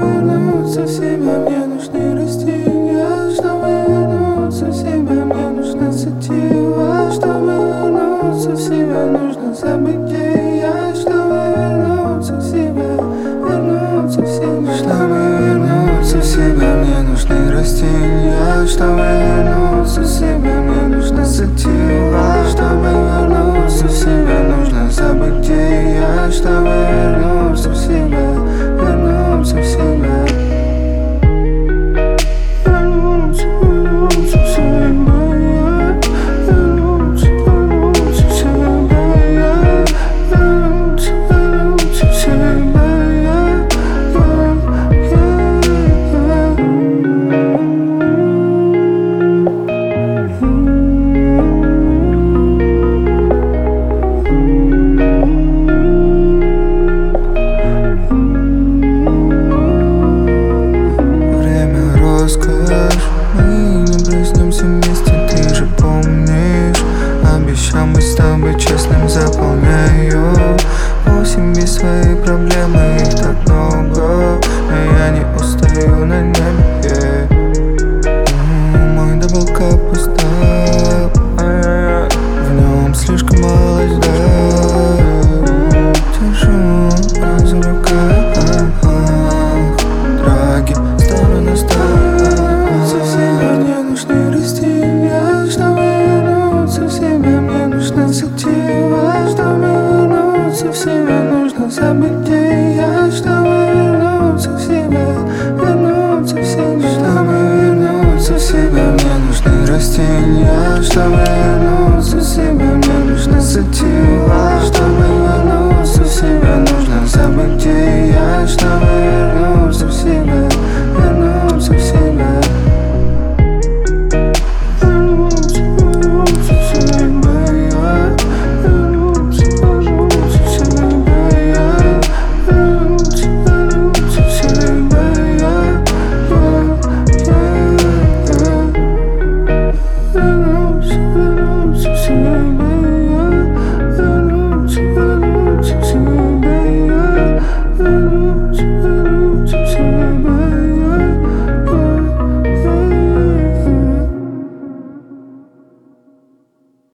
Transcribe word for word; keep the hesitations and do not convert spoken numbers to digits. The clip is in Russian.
вернуться в себя, мне нужны растения. Чтобы вернуться в себя, мне нужно сатива. Чтобы вернуться в себя, нужно забытие. Чтобы вернуться в себя, вернуться в себя. Чтобы вернуться в себя, мне нужны растения. Чтобы вернуться в себя, мне нужно сатива. Чтобы вернуться в себя, нужно забытие. Чтобы вернуться в себя, вернуться в себя. Вернуться, вернуться в себя. Вернуться, вернуться в себя. Вернуться, вернуться в себя. Мы не проснемся вместе, ты же помнишь. Обещал быть с тобой честным, заполняю восемь без свои проблемы, их так много, но я не устаю на небе. Мой даблкап пуста, в нем слишком мало льда. Держу раз в руках, драги стороны стороны. Мне нужны растения. Чтобы вернуться в себя, мне нужно сатива. Чтобы вернуться в себя, нужно забытие. Чтобы вернуться в себя, вернуться в себя. Чтобы вернуться в себя, мне нужны растения. Чтобы вернуться в себя, мне нужно сатива. Чтобы